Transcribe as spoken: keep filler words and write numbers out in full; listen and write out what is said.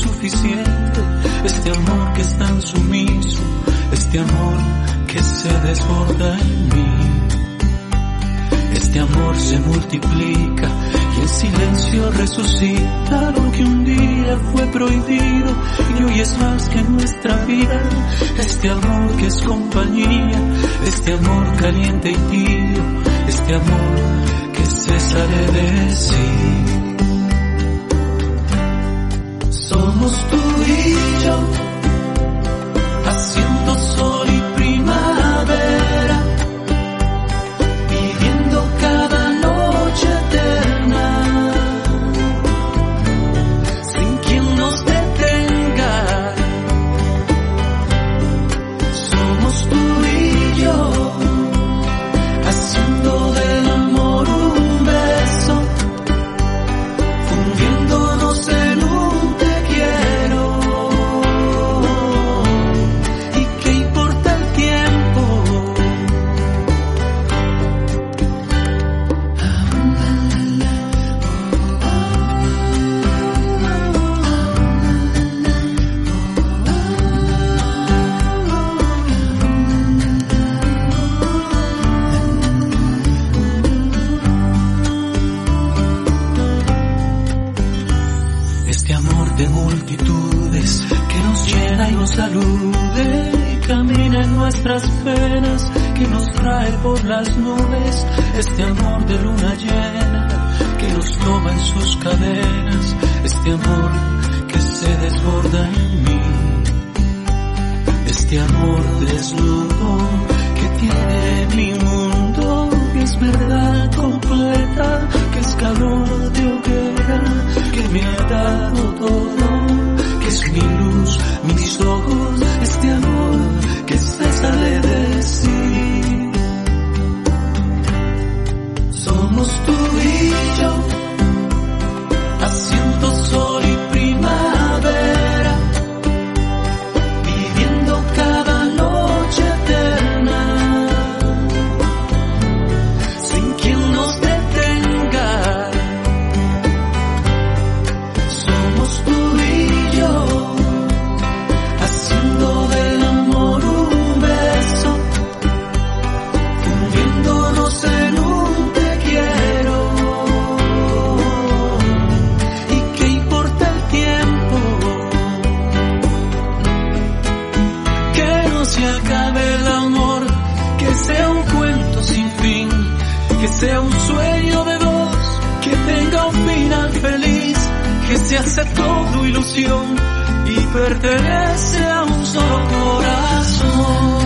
suficiente, este amor que es tan sumiso, este amor que se desborda en mí. Este amor se multiplica y en silencio resucita lo que un día fue prohibido y hoy es más que nuestra vida. Este amor que es compañía, este amor caliente y tibio, este amor que se sale de sí. Somos tú y yo, haciendo sol y primavera, viviendo cada noche eterna, sin quien nos detenga. Somos tú y yo, haciendo del amor un beso, fundiéndonos en un te quiero. ¿Y qué importa el tiempo? Este amor de multitudes que nos llena y nos salude y camina en nuestras penas, que nos trae por las nubes. Este amor de luna llena que nos toma en sus cadenas, este amor que se desborda en mí. Este amor desnudo que tiene mi mundo, que es verdad completa, que es calor de hoguera, que me ha dado todo, que es mi luz, mis ojos, este amor que se sale de sí. Somos tú y yo, haciendo sol y primavera, viviendo cada noche eterna, sin quien nos detenga. Somos tú y yo, haciendo del amor un beso, fundiéndonos en un te quiero. ¿Y qué importa el tiempo? Que no se acabe el amor, que sea un cuento sin fin, que sea un sueño de dos, que tenga un final feliz, que se hace todo ilusión y pertenece a un solo corazón.